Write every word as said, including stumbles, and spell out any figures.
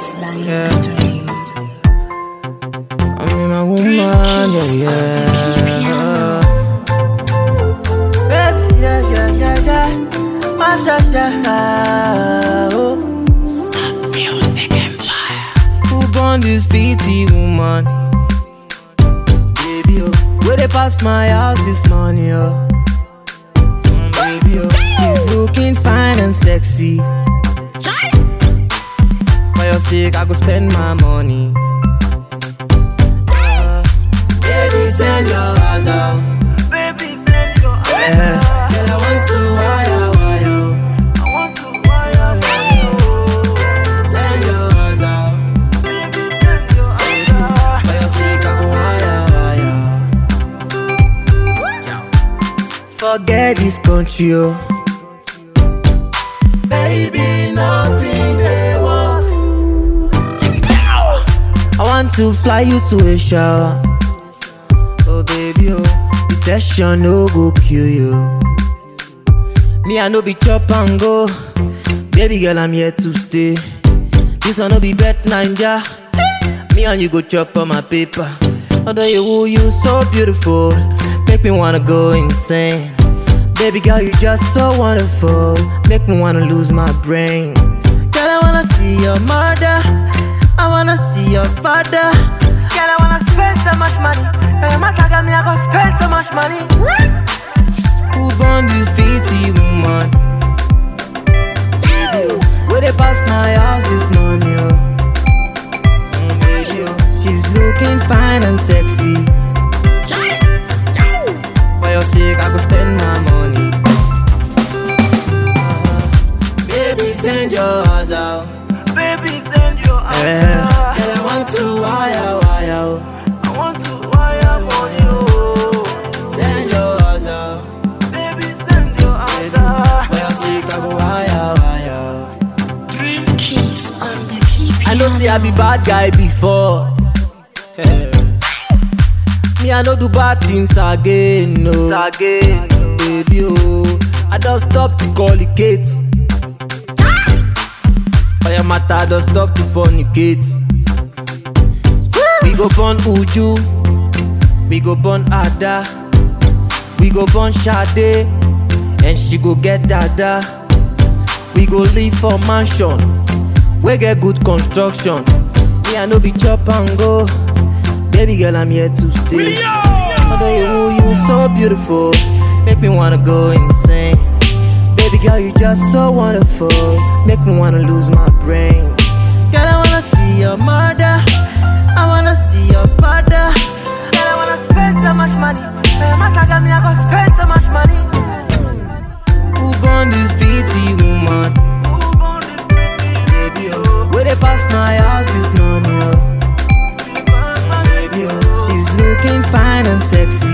Yeah. I mean my woman, yeah, yeah. Baby, yeah, yeah, yeah, yeah. My yeah, oh. Soft music empire. Who born this pretty woman? Baby, oh. Where they pass my house this morning, oh. Mm, baby, oh. She's looking fine and sexy. For your sake, I go spend my money. Uh, baby, send your eyes out. Baby, send your eyes Yeah. out. Girl, I want to wire, wire. I want to wire, wire. Send your eyes out. Baby, send your eyes out. For your sake, I go wire, wire. Forget this country, oh. Baby, nothing they want. I want to fly you to a shower. Oh baby, oh, this session no go kill you. Me I no be chop and go. Baby girl, I'm here to stay. This one no be bet ninja. Me and you go chop on my paper. Although you, ooh, you so beautiful, make me wanna go insane. Baby girl, you just so wonderful, make me wanna lose my brain. Girl, I wanna see your mother, I wanna see your father. Girl, I wanna spend so much money. Hey, my got me, I go spend so much money. Who born this pretty woman? Baby, oh, where they pass my house this morning, oh. Mm, baby, oh, she's looking fine and sexy. For your sake, I go spend my money. Uh, baby, send your eyes out. Baby, send your eyes Yeah. out. Girl, I want to wire, wire. I want to wire for you. Send your eyes out. Baby, send your eyes out. For your sake, I go wire, wire. Dream keys on the key I know say I be bad guy before. Me I no do bad things again, no. Again. Baby, oh, I don't stop to call it Kate. For your matter, I don't stop to fornicate. We go born Uju, we go born Ada, we go born Sade, and she go get Dada. We go live for mansion, we get good construction. Me I no be chop and go. Baby girl, I'm here to stay. Although you, ooh, you so beautiful, make me wanna go insane. Baby girl, you just so wonderful, make me wanna lose my brain. Girl, I wanna see your mother, I wanna see your father. Girl, I wanna spend so much money. Hey, my got me, I go spend so much money. Who born this pretty woman? Who born this pretty? Baby, oh, where they pass my house this morning, oh. Baby, oh, she's looking fine and sexy.